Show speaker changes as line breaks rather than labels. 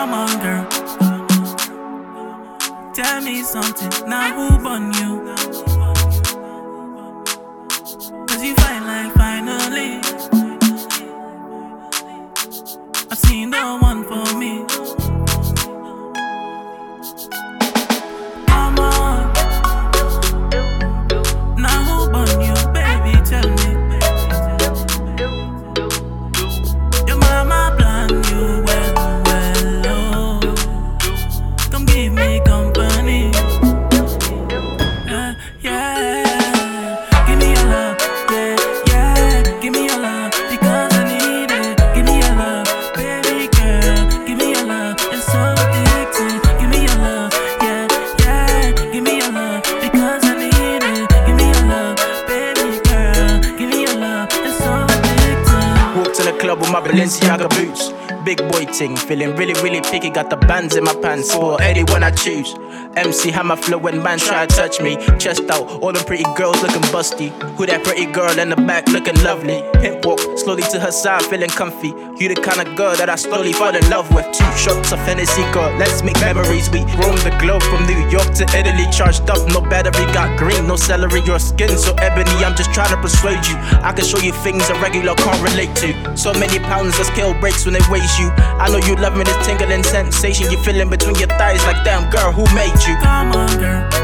Come on, girl. Tell me something, now who born you? Cause you find like finally I've seen the one for me. Come on, now who born you, baby, tell me. Your mama plan you well, oh. Come give me company. Yeah. Give me your love, yeah. Give me your love, because I need it. Give me your love, baby girl. Give me your love, it's so addicting. Give me your love, yeah. Give me your love, because I need it. Give me your love, baby girl. Give me your love, it's so addicting.
Walked to the club with my Balenciaga boots. Big boy ting, feeling really picky. Got the bands in my pants, sport Eddie when I choose. MC hammer flow when man try to touch me. Chest out, all them pretty girls looking busty. Who that pretty girl in the back looking lovely? Pimp walk slowly to her side, feeling comfy. You the kind of girl that I slowly fall in love with. 2 shots of Hennessy, girl, let's make memories. We roam the globe from New York to Italy. Charged up, no battery, got green, no celery. Your skin so ebony, I'm just trying to persuade you. I can show you things a regular can't relate to. So many pounds, the scale breaks when they weigh you. I know you love me, this tingling sensation you feeling between your thighs. Like damn girl, who made you?
Come on, girl.